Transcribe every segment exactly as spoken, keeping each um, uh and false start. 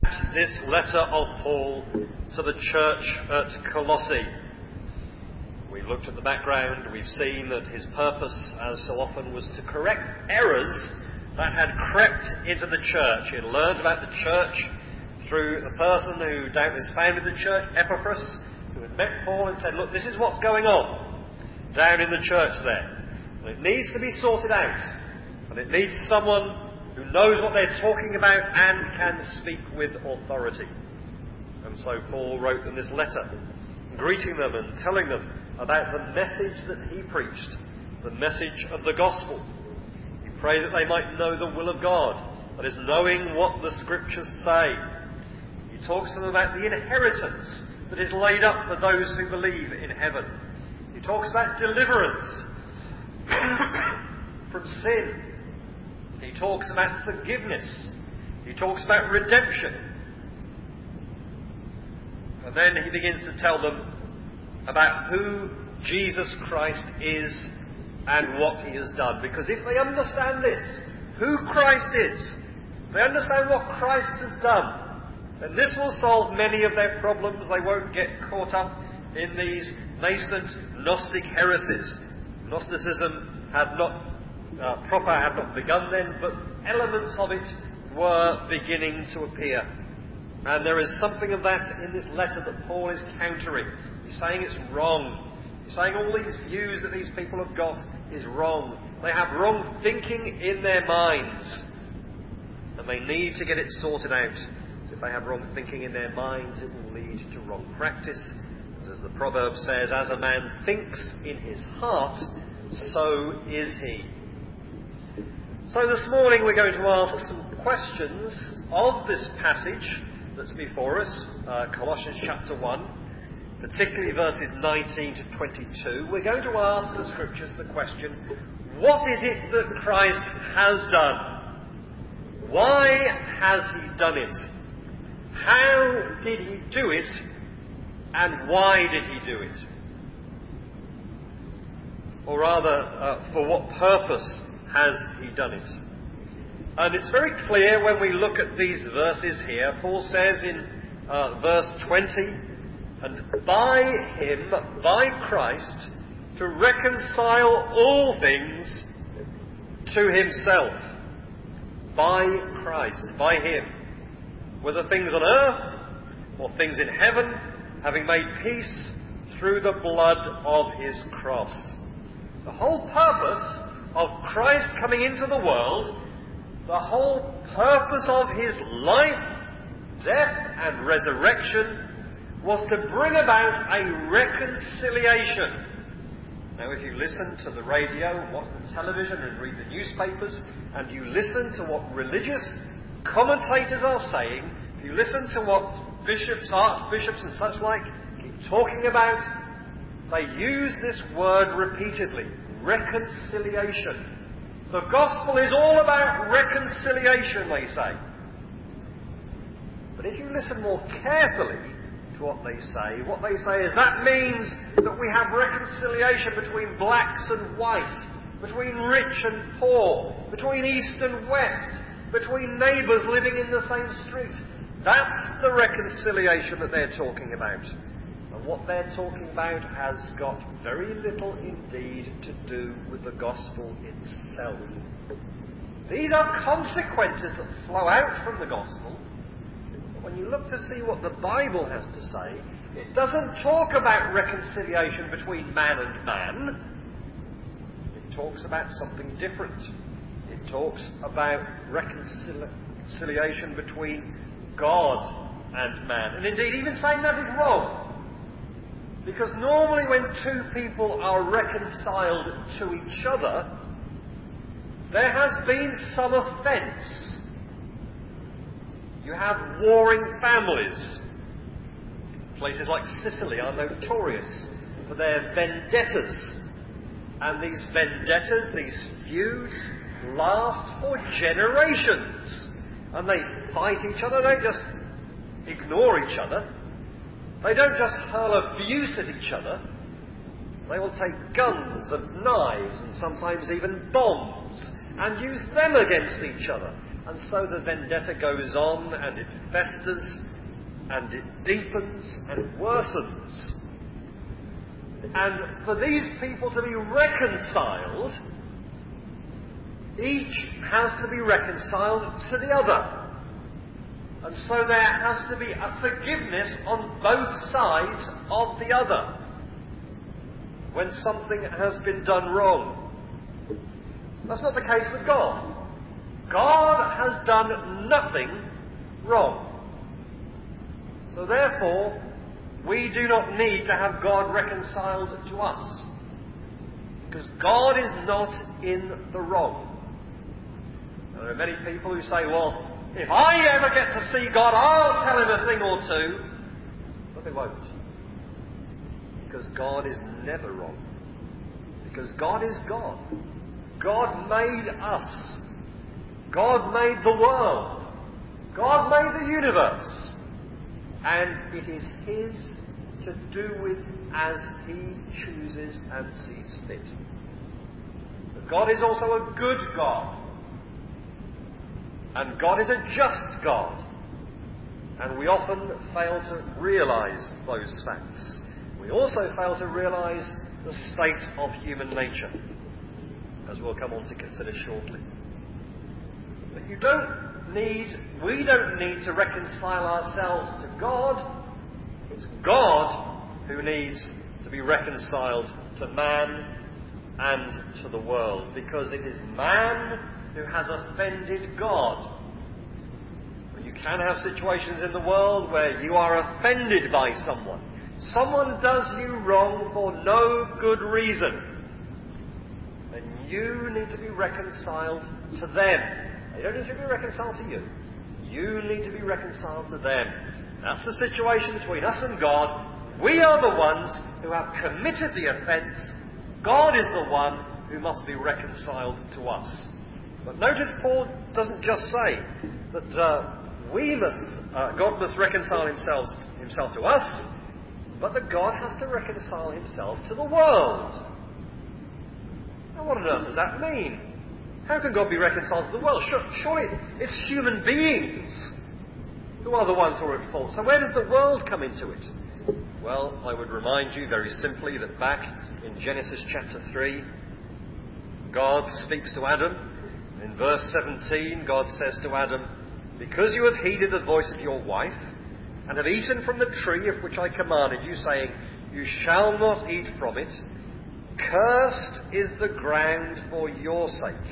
this letter of Paul to the church at Colossae. We looked at the background. We've seen that his purpose, as so often, was to correct errors that had crept into the church. He had learned about the church through the person who doubtless founded the church, Epaphras, who had met Paul and said, look, this is what's going on down in the church there. And it needs to be sorted out. And it needs someone who knows what they're talking about and can speak with authority. And so Paul wrote them this letter, greeting them and telling them about the message that he preached, the message of the gospel. He prayed that they might know the will of God, that is, knowing what the scriptures say. He talks to them about the inheritance that is laid up for those who believe in heaven. He talks about deliverance from sin. He talks about forgiveness. He talks about redemption. And then he begins to tell them about who Jesus Christ is and what he has done. Because if they understand this, who Christ is, they understand what Christ has done, then this will solve many of their problems. They won't get caught up in these nascent Gnostic heresies. Gnosticism had not uh, proper had not begun then, but elements of it were beginning to appear. And there is something of that in this letter that Paul is countering. He's saying it's wrong. He's saying all these views that these people have got is wrong. They have wrong thinking in their minds. And they need to get it sorted out. If they have wrong thinking in their minds, it will lead to wrong practice. As the proverb says, as a man thinks in his heart, so is he. So this morning we're going to ask some questions of this passage that's before us, uh, Colossians chapter one, particularly verses nineteen to twenty-two. We're going to ask the scriptures the question, what is it that Christ has done? Why has he done it? How did he do it? And why did he do it? Or rather, uh, for what purpose has he done it? And it's very clear when we look at these verses here. Paul says in uh, verse twenty, and by him, by Christ, to reconcile all things to himself. By Christ, by him. Whether things on earth or things in heaven, having made peace through the blood of his cross. The whole purpose of Christ coming into the world, the whole purpose of his life, death and resurrection was to bring about a reconciliation. Now, if you listen to the radio, watch the television and read the newspapers, and you listen to what religious commentators are saying, if you listen to what bishops, archbishops and such like keep talking about, they use this word repeatedly, reconciliation. The gospel is all about reconciliation, they say. But if you listen more carefully to what they say, what they say is that means that we have reconciliation between blacks and white, between rich and poor, between east and west, between neighbours living in the same street. That's the reconciliation that they're talking about. And what they're talking about has got very little indeed to do with the gospel itself. These are consequences that flow out from the gospel. But when you look to see what the Bible has to say, it doesn't talk about reconciliation between man and man. It talks about something different. It talks about reconciliation between God and man. And indeed, even saying that is wrong. Because normally when two people are reconciled to each other, there has been some offence. You have warring families. Places like Sicily are notorious for their vendettas. And these vendettas, these feuds, last for generations. And they fight each other. They don't just ignore each other. They don't just hurl abuse at each other. They will take guns and knives and sometimes even bombs and use them against each other. And so the vendetta goes on, and it festers, and it deepens and worsens. And for these people to be reconciled, each has to be reconciled to the other. And so there has to be a forgiveness on both sides of the other when something has been done wrong. That's not the case with God. God has done nothing wrong. So therefore, we do not need to have God reconciled to us, because God is not in the wrong. Now, there are many people who say, well, if I ever get to see God, I'll tell him a thing or two. But they won't. Because God is never wrong. Because God is God. God made us. God made the world. God made the universe. And it is His to do with as He chooses and sees fit. But God is also a good God. And God is a just God. And we often fail to realise those facts. We also fail to realise the state of human nature, as we'll come on to consider shortly. But you don't need, we don't need to reconcile ourselves to God. It's God who needs to be reconciled to man and to the world, because it is man who has offended God. You can have situations in the world where you are offended by someone. Someone does you wrong for no good reason. And you need to be reconciled to them. They don't need to be reconciled to you. You need to be reconciled to them. That's the situation between us and God. We are the ones who have committed the offence. God is the one who must be reconciled to us. But notice Paul doesn't just say that uh, we must, uh, God must reconcile himself, himself to us, but that God has to reconcile himself to the world. Now what on earth does that mean? How can God be reconciled to the world? Surely it's human beings who are the ones who are at fault. So where does the world come into it? Well, I would remind you very simply that back in Genesis chapter three, God speaks to Adam. In verse seventeen, God says to Adam, "Because you have heeded the voice of your wife, and have eaten from the tree of which I commanded you, saying, you shall not eat from it, cursed is the ground for your sake."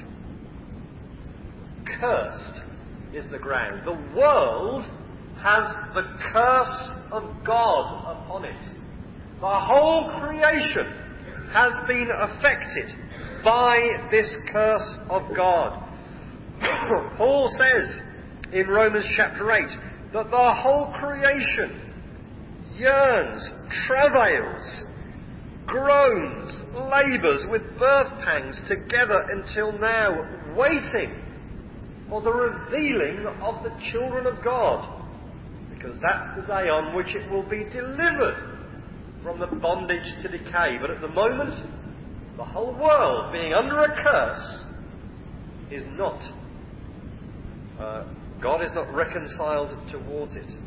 Cursed is the ground. The world has the curse of God upon it. The whole creation has been affected by this curse of God. Paul says in Romans chapter eight that the whole creation yearns, travails, groans, labours with birth pangs together until now, waiting for the revealing of the children of God, because that's the day on which it will be delivered from the bondage to decay. But at the moment, the whole world being under a curse is not, uh, God is not reconciled towards it.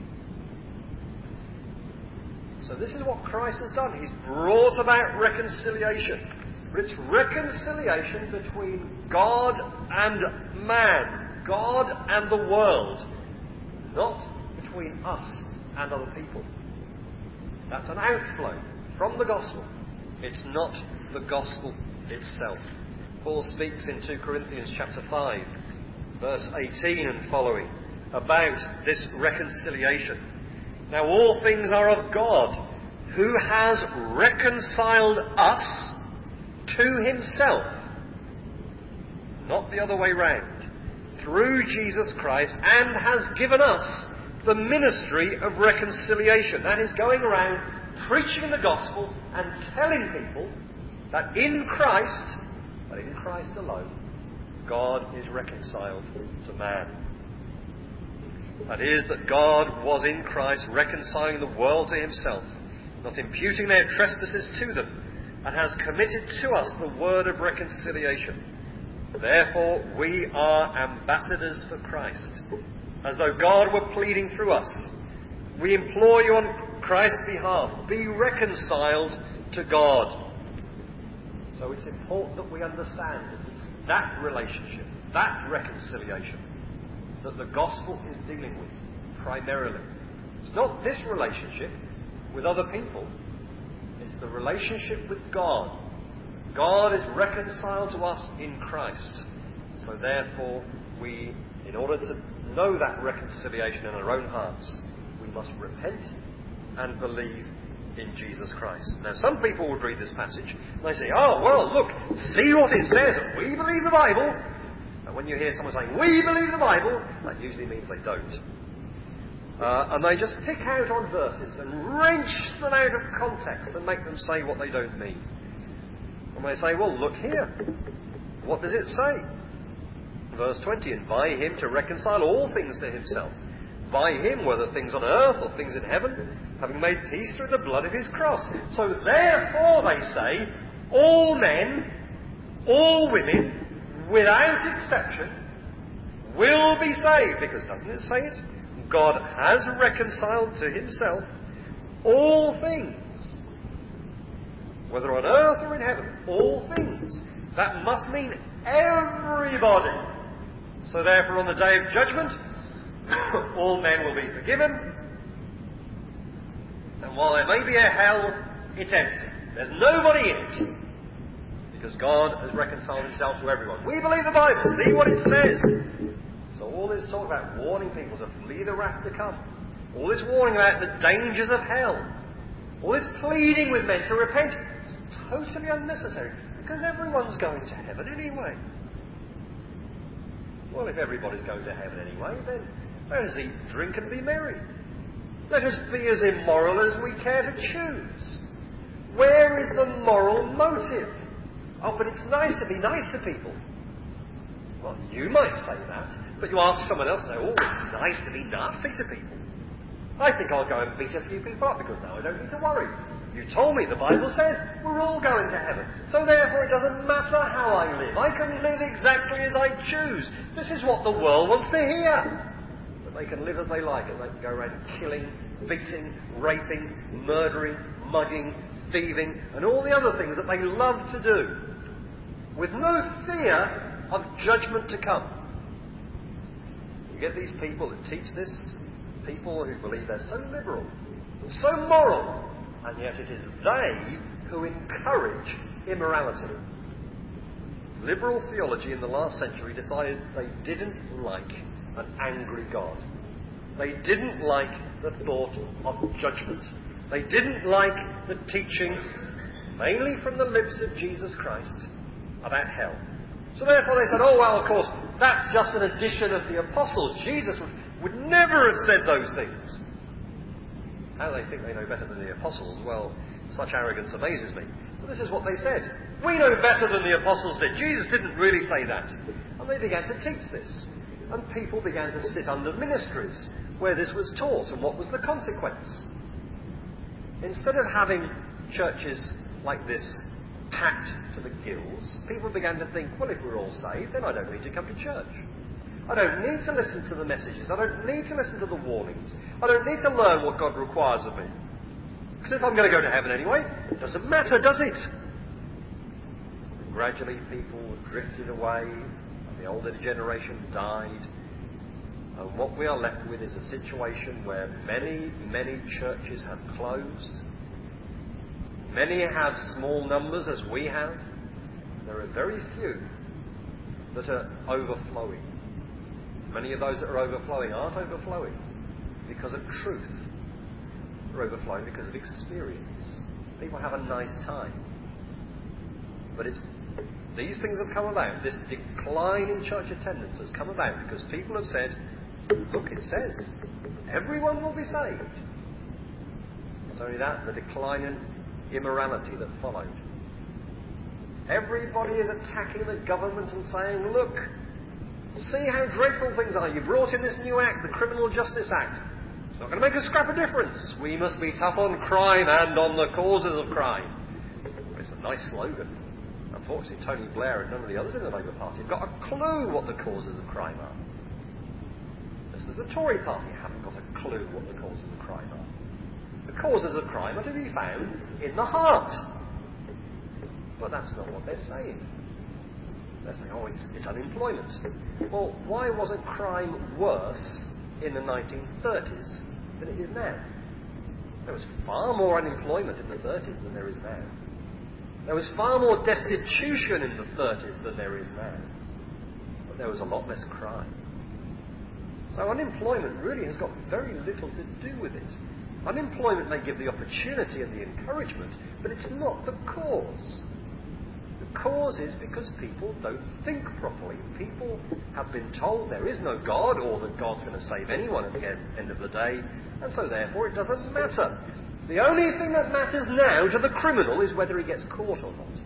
So this is what Christ has done. He's brought about reconciliation. But it's reconciliation between God and man, God and the world, not between us and other people. That's an outflow from the gospel. It's not the gospel itself. Paul speaks in two Corinthians chapter five, verse eighteen and following, about this reconciliation. Now all things are of God, who has reconciled us to himself, not the other way round, through Jesus Christ, and has given us the ministry of reconciliation. That is, going around preaching the gospel and telling people that in Christ, but in Christ alone, God is reconciled to man. That is, that God was in Christ reconciling the world to himself, not imputing their trespasses to them, and has committed to us the word of reconciliation. Therefore, we are ambassadors for Christ, as though God were pleading through us. We implore you on Christ's behalf, be reconciled to God. So it's important that we understand that it's that relationship, that reconciliation, that the gospel is dealing with primarily. It's not this relationship with other people. It's the relationship with God. God is reconciled to us in Christ. So therefore, we, in order to know that reconciliation in our own hearts, we must repent and believe in Jesus Christ. Now, some people would read this passage and they say, oh, well, look, see what it says. We believe the Bible. And when you hear someone saying, we believe the Bible, that usually means they don't. Uh, and they just pick out on verses and wrench them out of context and make them say what they don't mean. And they say, well, look here. What does it say? Verse twenty, and by him to reconcile all things to himself. By him, whether things on earth or things in heaven, having made peace through the blood of his cross. So therefore, they say, all men, all women, without exception, will be saved. Because doesn't it say it? God has reconciled to himself all things. Whether on earth or in heaven, all things. That must mean everybody. So therefore, on the day of judgment, all men will be forgiven. And while there may be a hell, it's empty. There's nobody in it. Because God has reconciled himself to everyone. We believe the Bible. See what it says. So all this talk about warning people to flee the wrath to come. All this warning about the dangers of hell. All this pleading with men to repent. It's totally unnecessary. Because everyone's going to heaven anyway. Well, if everybody's going to heaven anyway, then let us eat, drink and be merry. Let us be as immoral as we care to choose. Where is the moral motive? Oh, but it's nice to be nice to people. Well, you might say that, but you ask someone else, oh, it's nice to be nasty to people. I think I'll go and beat a few people up because now I don't need to worry. You told me the Bible says we're all going to heaven. So therefore it doesn't matter how I live. I can live exactly as I choose. This is what the world wants to hear. That they can live as they like and they can go around killing, beating, raping, murdering, mugging, thieving and all the other things that they love to do. With no fear of judgment to come. You get these people that teach this, people who believe they're so liberal, so moral, and yet it is they who encourage immorality. Liberal theology in the last century decided they didn't like an angry God. They didn't like the thought of judgment. They didn't like the teaching, mainly from the lips of Jesus Christ, about hell. So therefore they said, oh well, of course, that's just an addition of the apostles. Jesus would, would never have said those things. How they think they know better than the apostles? Well, such arrogance amazes me. But this is what they said. We know better than the apostles did. Jesus didn't really say that. And they began to teach this. And people began to sit under ministries where this was taught. And what was the consequence? Instead of having churches like this packed to the gills, people began to think, well, if we're all saved, then I don't need to come to church. I don't need to listen to the messages. I don't need to listen to the warnings. I don't need to learn what God requires of me. Because if I'm going to go to heaven anyway, it doesn't matter, does it? And gradually people drifted away, and the older generation died. And what we are left with is a situation where many, many churches have closed. Many have small numbers as we have. There are very few that are overflowing. Many of those that are overflowing aren't overflowing because of truth. They're overflowing because of experience. People have a nice time. But it's these things have come about. This decline in church attendance has come about because people have said, look, it says, everyone will be saved. Not only that, the decline in immorality that followed. Everybody is attacking the government and saying, look, see how dreadful things are. You brought in this new act, the Criminal Justice Act. It's not going to make a scrap of difference. We must be tough on crime and on the causes of crime. It's a nice slogan. And unfortunately Tony Blair and none of the others in the Labour Party have got a clue what the causes of crime are. This is the Tory Party haven't got a clue what the causes of crime are. The causes of crime are to be found in the heart. But that's not what they're saying. They're saying, oh, it's, it's unemployment. Well, why wasn't crime worse in the nineteen thirties than it is now? There was far more unemployment in the thirties than there is now. There was far more destitution in the thirties than there is now. But there was a lot less crime. So unemployment really has got very little to do with it. Unemployment may give the opportunity and the encouragement, but it's not the cause. The cause is because people don't think properly. People have been told there is no God, or that God's going to save anyone at the end, end of the day, and so therefore it doesn't matter. The only thing that matters now to the criminal is whether he gets caught or not.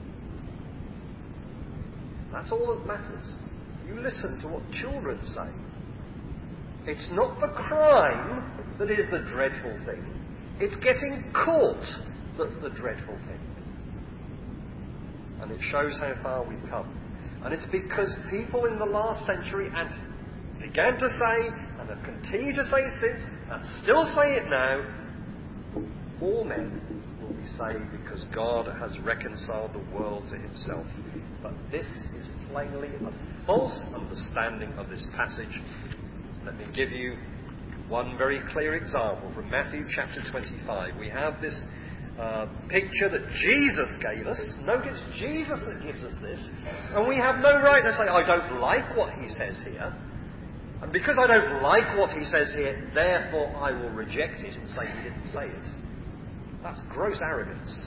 That's all that matters. You listen to what children say. It's not the crime that is the dreadful thing. It's getting caught that's the dreadful thing. And it shows how far we've come. And it's because people in the last century and began to say, and have continued to say since, and still say it now, all men will be saved because God has reconciled the world to himself. But this is plainly a false understanding of this passage. Let me give you one very clear example from Matthew chapter twenty-five. We have this uh, picture that Jesus gave us. Note it's Jesus that gives us this. And we have no right to say, I don't like what he says here. And because I don't like what he says here, therefore I will reject it and say he didn't say it. That's gross arrogance.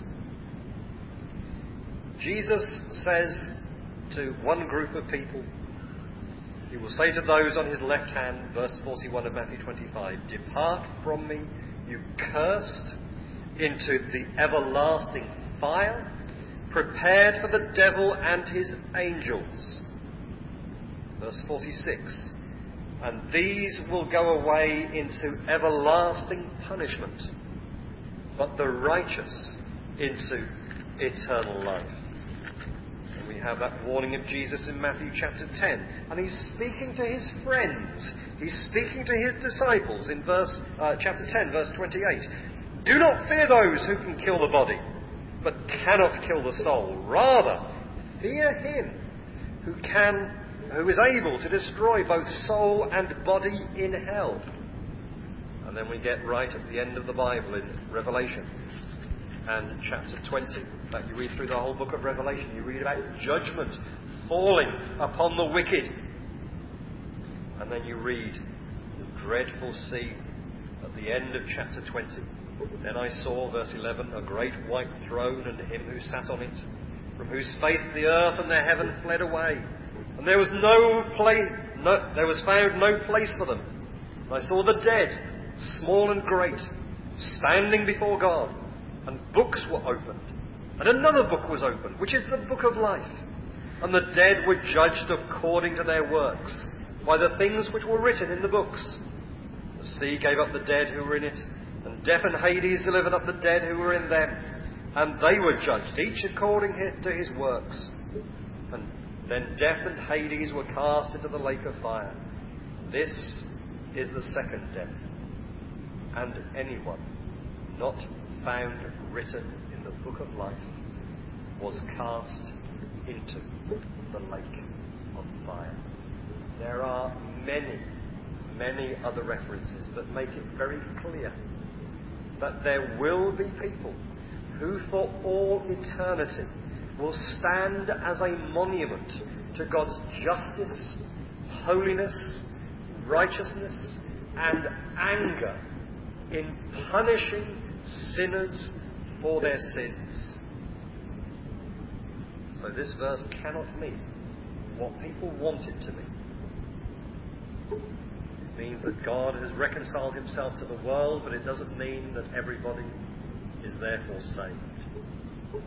Jesus says to one group of people, he will say to those on his left hand, verse forty-one of Matthew twenty-five, depart from me, you cursed, into the everlasting fire, prepared for the devil and his angels. Verse forty-six, and these will go away into everlasting punishment, but the righteous into eternal life. And we have that warning of Jesus in Matthew chapter ten. And he's speaking to his friends. He's speaking to his disciples in verse uh, chapter ten, verse twenty-eight. Do not fear those who can kill the body, but cannot kill the soul. Rather, fear him who can, who is able to destroy both soul and body in hell. And then we get right at the end of the Bible in Revelation and chapter twenty. In fact, you read through the whole book of Revelation, you read about judgment falling upon the wicked. And then you read the dreadful scene at the end of chapter twenty. Then I saw, verse eleven, a great white throne and him who sat on it, from whose face the earth and the heaven fled away. And there was no place, no, there was found no place for them. And I saw the dead, small and great, standing before God, and books were opened. And another book was opened, which is the book of life. And the dead were judged according to their works, by the things which were written in the books. The sea gave up the dead who were in it, and death and Hades delivered up the dead who were in them. And they were judged, each according to his works. And then death and Hades were cast into the lake of fire. This is the second death. And anyone not found written in the book of life was cast into the lake of fire. There are many, many other references that make it very clear that there will be people who for all eternity will stand as a monument to God's justice, holiness, righteousness, and anger in punishing sinners for their sins. So this verse cannot mean what people want it to mean. It means that God has reconciled himself to the world, but it doesn't mean that everybody is therefore saved.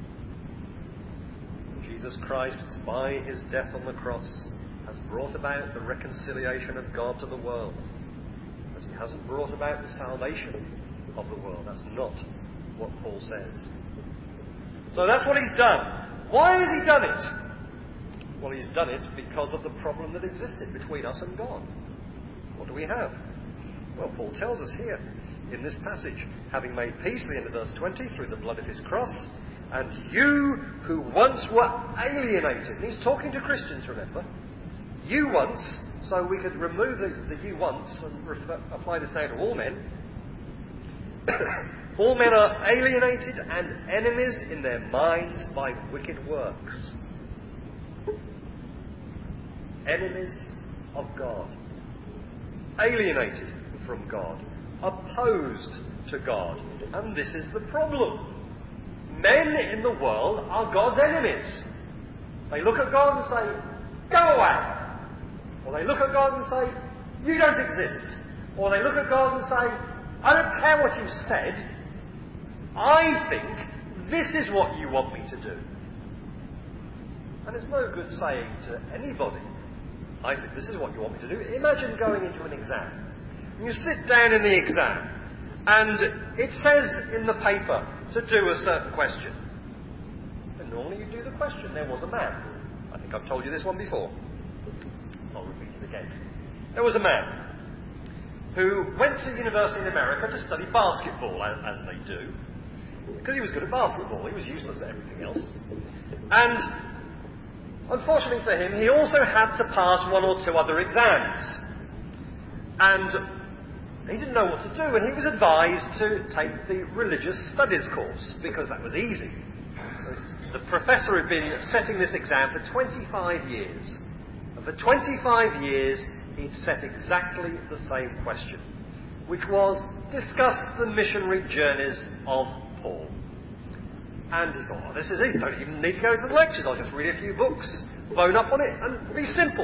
Jesus Christ, by his death on the cross, has brought about the reconciliation of God to the world. But he hasn't brought about the salvation of the world. That's not what Paul says. So that's what he's done. Why has he done it? Well, he's done it because of the problem that existed between us and God. What do we have? Well, Paul tells us here in this passage, having made peace, the end of verse twenty, through the blood of his cross, and you who once were alienated. And he's talking to Christians, remember. You once, so we could remove the, the you once and refer, apply this now to all men. All men are alienated and enemies in their minds by wicked works. Enemies of God. Alienated from God. Opposed to God. And this is the problem. Men in the world are God's enemies. They look at God and say, go away. Or they look at God and say, you don't exist. Or they look at God and say, I don't care what you said. I think this is what you want me to do. And it's no good saying to anybody, I think this is what you want me to do. Imagine going into an exam. You sit down in the exam, and it says in the paper to do a certain question. And normally you do the question. There was a man. I think I've told you this one before. I'll repeat it again. There was a man who went to university in America to study basketball, as, as they do, because he was good at basketball. He was useless at everything else. And unfortunately for him, he also had to pass one or two other exams. And he didn't know what to do, and he was advised to take the religious studies course, because that was easy. The professor had been setting this exam for twenty-five years. And for twenty-five years, he'd set exactly the same question, which was, discuss the missionary journeys of Paul. And he thought, oh, this is easy. Don't even need to go to the lectures. I'll just read a few books, bone up on it, and it'll be simple.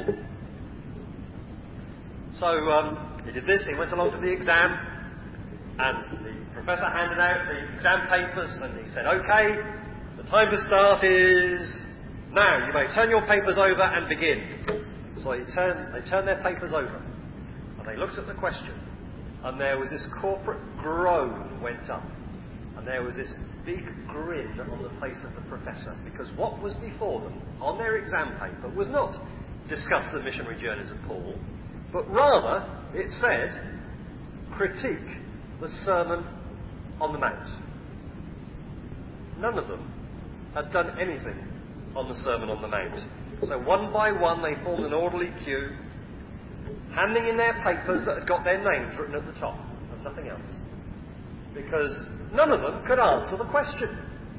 So um, he did this. He went along to the exam, and the professor handed out the exam papers, and he said, OK, the time to start is now. You may turn your papers over and begin. So they turned, they turned their papers over, and they looked at the question, and there was this corporate groan went up, and there was this big grin on the face of the professor, because what was before them on their exam paper was not discuss the missionary journeys of Paul, but rather it said critique the Sermon on the Mount. None of them had done anything on the Sermon on the Mount. So one by one they formed an orderly queue, handing in their papers that had got their names written at the top, and nothing else. Because none of them could answer the question.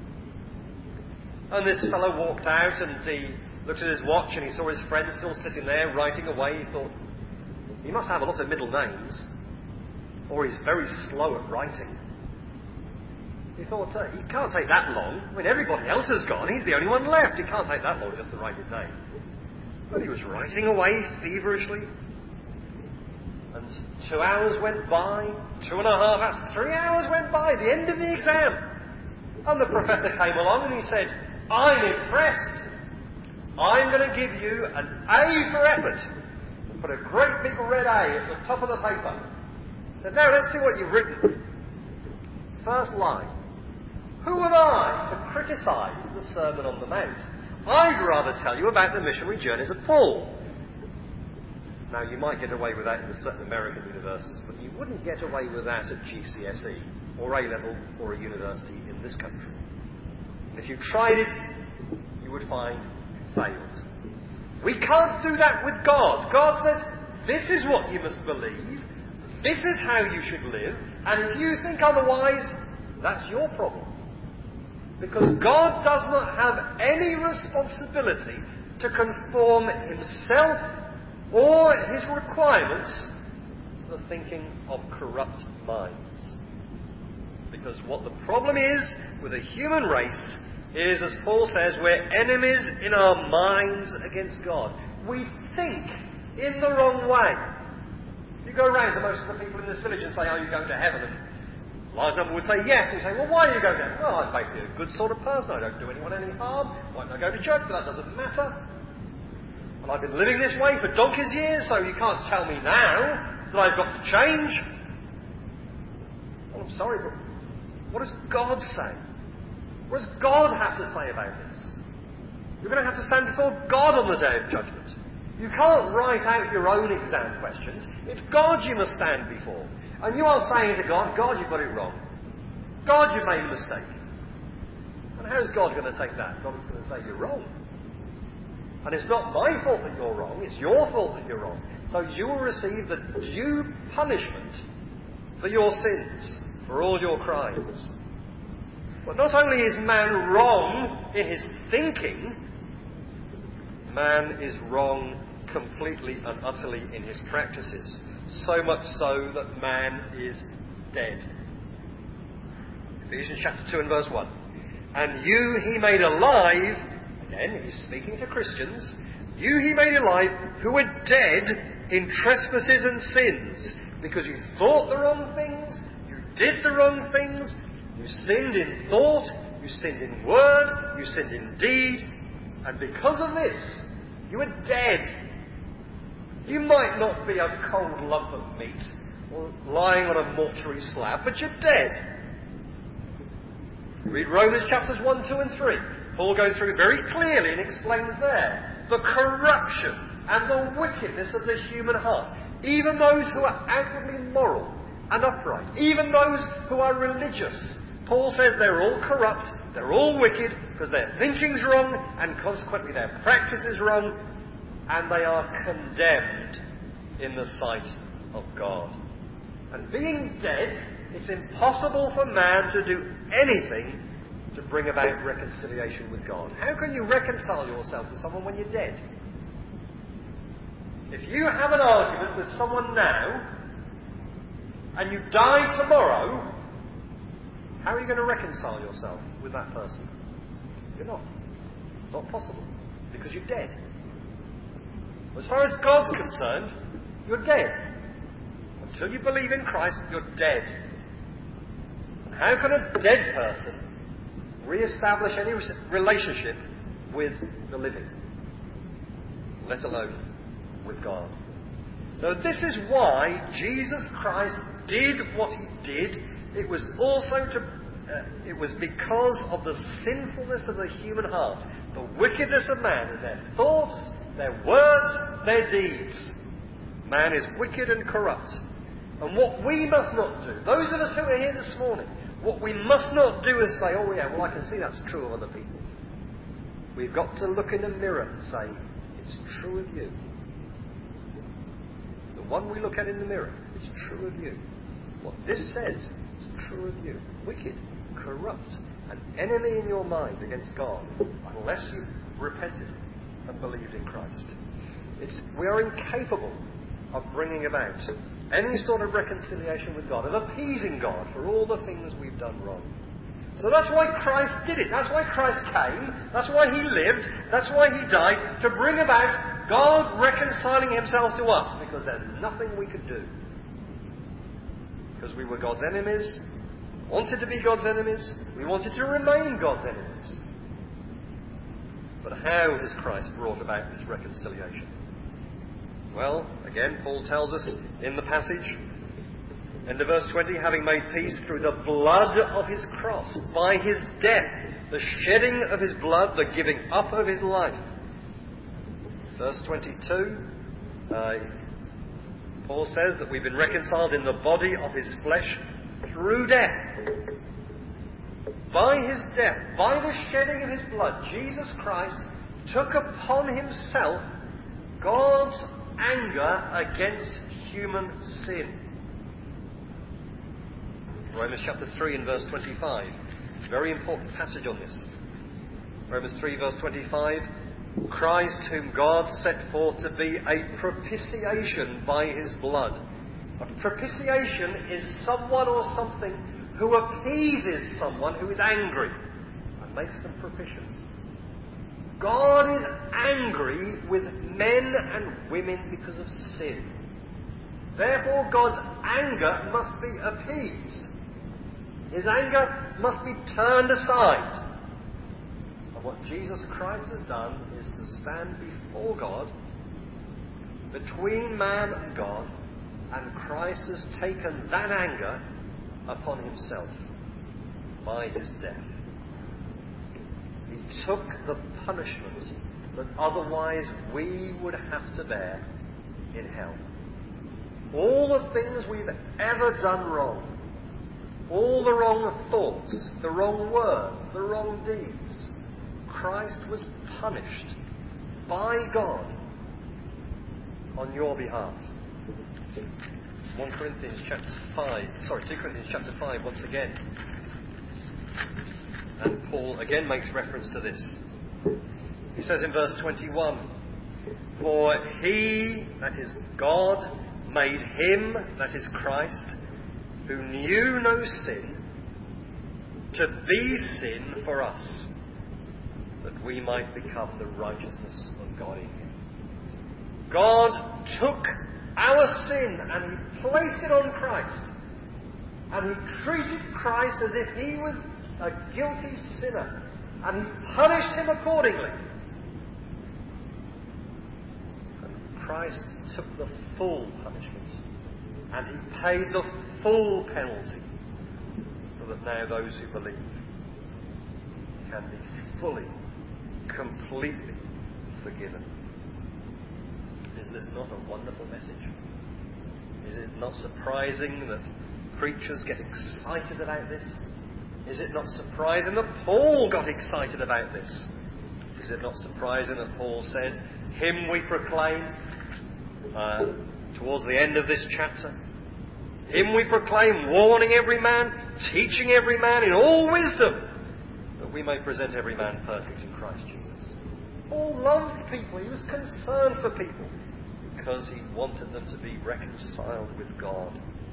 And this fellow walked out, and he looked at his watch, and he saw his friend still sitting there writing away. He thought, he must have a lot of middle names, or he's very slow at writing. He thought, uh, he can't take that long. I mean, everybody else has gone. He's the only one left. He can't take that long just to write his name. But he was writing away feverishly. And two hours went by, two and a half hours, three hours went by, the end of the exam. And the professor came along and he said, I'm impressed. I'm going to give you an A for effort. And put a great big red A at the top of the paper. He said, now let's see what you've written. First line. Who am I to criticise the Sermon on the Mount? I'd rather tell you about the missionary journeys of Paul. Now, you might get away with that in certain American universities, but you wouldn't get away with that at G C S E, or A-level, or a university in this country. And if you tried it, you would find you failed. We can't do that with God. God says, this is what you must believe, this is how you should live, and if you think otherwise, that's your problem. Because God does not have any responsibility to conform himself or his requirements to the thinking of corrupt minds. Because what the problem is with the human race is, as Paul says, we're enemies in our minds against God. We think in the wrong way. You go around to most of the people in this village and say, are you going to heaven? And a large number would say yes. And you say, well, why do you go there? Well, I'm basically a good sort of person. I don't do anyone any harm. Why don't I go to church? But that doesn't matter. And I've been living this way for donkey's years, so you can't tell me now that I've got to change. Well, I'm sorry, but what does God say? What does God have to say about this? You're going to have to stand before God on the day of judgment. You can't write out your own exam questions. It's God you must stand before. And you are saying to God, God, you've got it wrong. God, you've made a mistake. And how's God going to take that? God is going to say, you're wrong. And it's not my fault that you're wrong, it's your fault that you're wrong. So you will receive the due punishment for your sins, for all your crimes. But not only is man wrong in his thinking, man is wrong completely and utterly in his practices. So much so that man is dead. Ephesians chapter two and verse one. And you he made alive, again, he's speaking to Christians, you he made alive who were dead in trespasses and sins, because you thought the wrong things, you did the wrong things, you sinned in thought, you sinned in word, you sinned in deed, and because of this, you were dead. You might not be a cold lump of meat or lying on a mortuary slab, but you're dead. Read Romans chapters one, two and three. Paul goes through very clearly and explains there the corruption and the wickedness of the human heart. Even those who are outwardly moral and upright, even those who are religious, Paul says they're all corrupt, they're all wicked, because their thinking's wrong, and consequently their practice is wrong, and they are condemned in the sight of God. And being dead, it's impossible for man to do anything to bring about reconciliation with God. How can you reconcile yourself with someone when you're dead? If you have an argument with someone now, and you die tomorrow, how are you going to reconcile yourself with that person? You're not. It's not possible. Because you're dead. As far as God's concerned, you're dead. Until you believe in Christ, you're dead. And how can a dead person re-establish any relationship with the living? Let alone with God. So this is why Jesus Christ did what he did. It was also to, uh, it was because of the sinfulness of the human heart, the wickedness of man in their thoughts, their words, their deeds. Man is wicked and corrupt. And what we must not do, those of us who are here this morning, what we must not do is say, oh yeah, well I can see that's true of other people. We've got to look in the mirror and say, it's true of you. The one we look at in the mirror, it's true of you. What this says is true of you. Wicked, corrupt, an enemy in your mind against God, unless you've repented and believed in Christ. It's, we are incapable of bringing about any sort of reconciliation with God, of appeasing God for all the things we've done wrong. So that's why Christ did it. That's why Christ came. That's why he lived. That's why he died, to bring about God reconciling himself to us, because there's nothing we could do. Because we were God's enemies, wanted to be God's enemies, we wanted to remain God's enemies. But how has Christ brought about this reconciliation? Well, again, Paul tells us in the passage, end of verse twenty, having made peace through the blood of his cross, by his death, the shedding of his blood, the giving up of his life. Verse twenty-two, uh, Paul says that we've been reconciled in the body of his flesh through death. By his death, by the shedding of his blood, Jesus Christ took upon himself God's anger against human sin. Romans chapter three and verse twenty-five. Very important passage on this. Romans three verse twenty-five. Christ, whom God set forth to be a propitiation by his blood. A propitiation is someone or something who appeases someone who is angry and makes them propitious. God is angry with men and women because of sin. Therefore, God's anger must be appeased. His anger must be turned aside. And what Jesus Christ has done is to stand before God, between man and God, and Christ has taken that anger upon himself by his death. He took the punishment that otherwise we would have to bear in hell. All the things we've ever done wrong, all the wrong thoughts, the wrong words, the wrong deeds, Christ was punished by God on your behalf. First Corinthians chapter five, sorry, Second Corinthians chapter five once again. And Paul again makes reference to this. He says in verse twenty-one, "For he," that is God, "made him," that is Christ, "who knew no sin, to be sin for us, that we might become the righteousness of God in him." God took our sin and he placed it on Christ. And he treated Christ as if he was a guilty sinner. And he punished him accordingly. And Christ took the full punishment. And he paid the full penalty. So that now those who believe can be fully, completely forgiven. Is this not a wonderful message? Is it not surprising that preachers get excited about this? Is it not surprising that Paul got excited about this? Is it not surprising that Paul said, "Him we proclaim," uh, towards the end of this chapter? "Him we proclaim, warning every man, teaching every man in all wisdom, that we may present every man perfect in Christ Jesus." Paul loved people. He was concerned for people because he wanted them to be reconciled with God.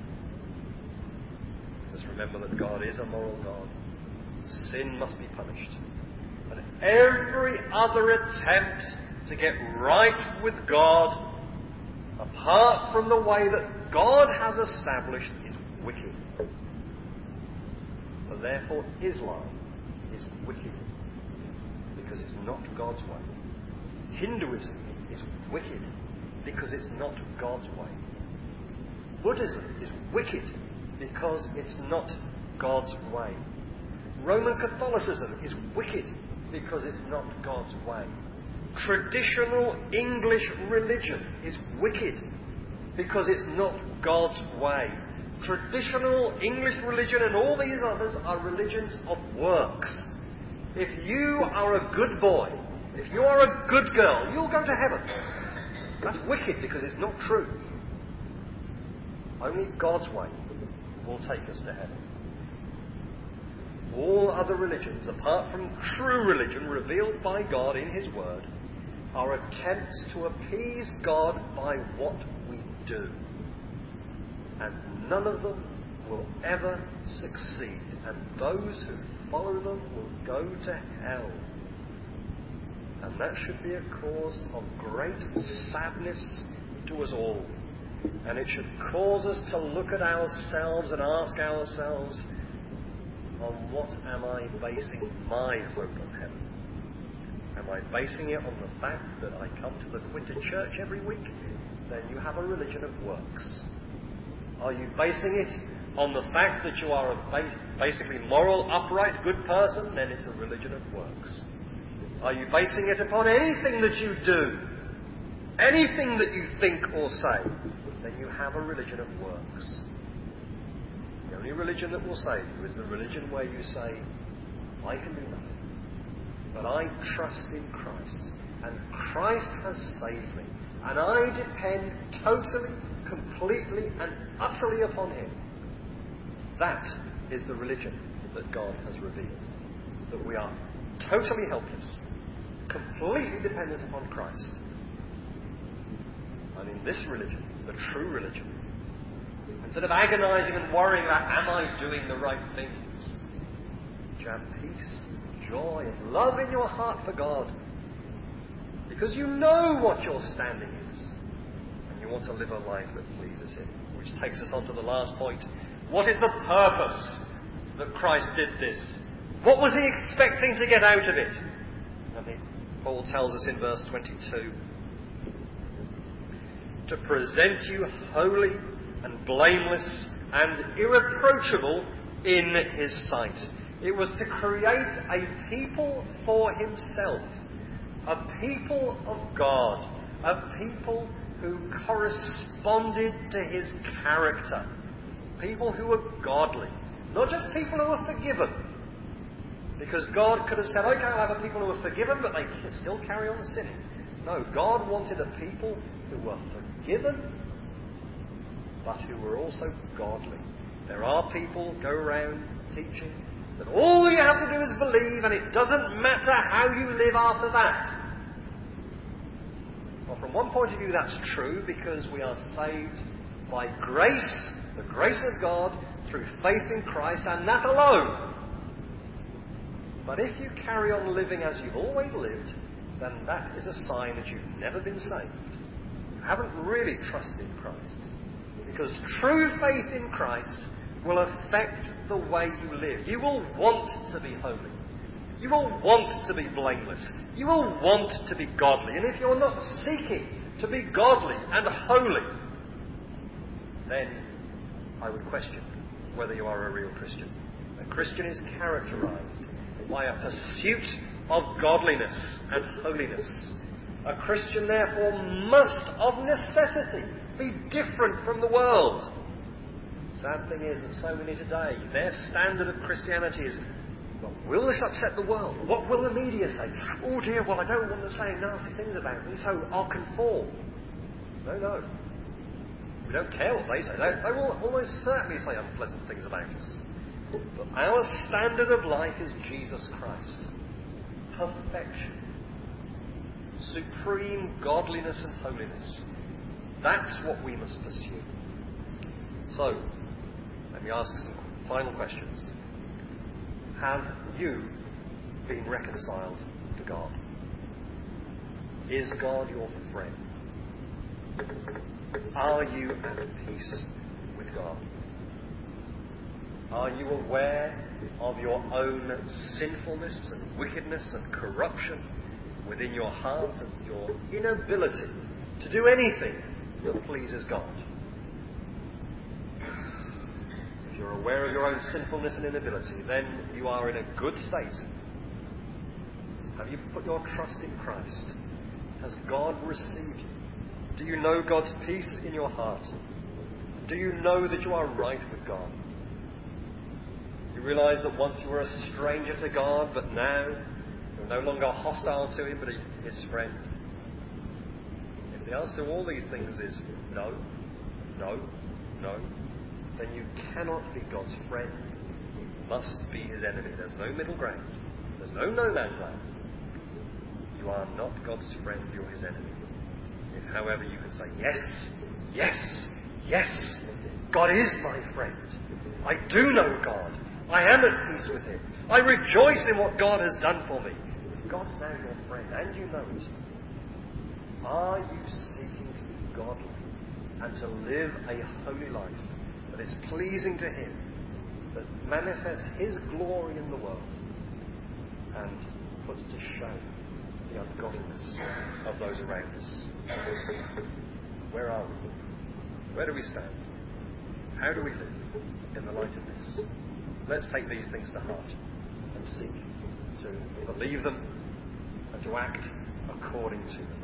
Just remember that God is a moral God. Sin must be punished. And every other attempt to get right with God, apart from the way that God has established, is wicked. So therefore Islam is wicked, because it's not God's way. Hinduism is wicked, because it's not God's way. Buddhism is wicked, because it's not God's way. Roman Catholicism is wicked, because it's not God's way. Traditional English religion is wicked, because it's not God's way. Traditional English religion and all these others are religions of works. If you are a good boy, if you are a good girl, you'll go to heaven. That's wicked, because it's not true. Only God's way will take us to heaven. All other religions, apart from true religion revealed by God in His Word, are attempts to appease God by what we do. And none of them will ever succeed. And those who follow them will go to hell. And that should be a cause of great sadness to us all. And it should cause us to look at ourselves and ask ourselves, on what am I basing my hope of heaven? Am I basing it on the fact that I come to the Quinta Church every week? Then you have a religion of works. Are you basing it on the fact that you are a basically moral, upright, good person? Then it's a religion of works. Are you basing it upon anything that you do? Anything that you think or say? Then you have a religion of works. The only religion that will save you is the religion where you say, I can do nothing, but I trust in Christ, and Christ has saved me, and I depend totally, completely, and utterly upon Him. That is the religion that God has revealed. That we are totally helpless, completely dependent upon Christ. And in this religion, the true religion, instead of agonizing and worrying about, am I doing the right things? You have peace, joy, and love in your heart for God. Because you know what your standing is. And you want to live a life that pleases Him. Which takes us on to the last point. What is the purpose that Christ did this? What was He expecting to get out of it? And he, Paul tells us in verse twenty-two. To present you holy and blameless and irreproachable in His sight. It was to create a people for himself, a people of God, a people who corresponded to his character, people who were godly, not just people who were forgiven. Because God could have said, okay, I'll have a people who are forgiven, but they still carry on sinning. No, God wanted a people who were forgiven, but who were also godly. There are people go around teaching that all you have to do is believe, and it doesn't matter how you live after that. Well, from one point of view, that's true, because we are saved by grace, the grace of God, through faith in Christ, and that alone. But if you carry on living as you've always lived, then that is a sign that you've never been saved. You haven't really trusted in Christ. Because true faith in Christ will affect the way you live. You will want to be holy. You will want to be blameless. You will want to be godly. And if you're not seeking to be godly and holy, then I would question whether you are a real Christian. A Christian is characterized by a pursuit of godliness and holiness. A Christian, therefore, must of necessity be different from the world. Sad thing is that so many today, their standard of Christianity is, well, will this upset the world? What will the media say? Oh dear, well, I don't want them saying nasty things about me, so I'll conform. No, no. We don't care what they say. They, they will almost certainly say unpleasant things about us. But our standard of life is Jesus Christ. Perfection. Supreme godliness and holiness. That's what we must pursue. So, let me ask some final questions. Have you been reconciled to God? Is God your friend? Are you at peace with God? Are you aware of your own sinfulness and wickedness and corruption within your heart and your inability to do anything that pleases God? If you're aware of your own sinfulness and inability, then you are in a good state. Have you put your trust in Christ? Has God received you? Do you know God's peace in your heart? Do you know that you are right with God? You realise that once you were a stranger to God, but now you're no longer hostile to Him, but His friend. If the answer to all these things is no, no, no, then you cannot be God's friend. You must be His enemy. There's no middle ground. There's no no man's land. You are not God's friend, you're His enemy. If, however, you can say, yes, yes, yes, God is my friend. I do know God. I am at peace with Him. I rejoice in what God has done for me. If God's now your friend, and you know it, are you seeking to be godly and to live a holy life that is pleasing to Him, that manifests His glory in the world, and puts to shame the ungodliness of those around us? Where are we? Where do we stand? How do we live in the light of this? Let's take these things to heart and seek to believe them and to act according to them.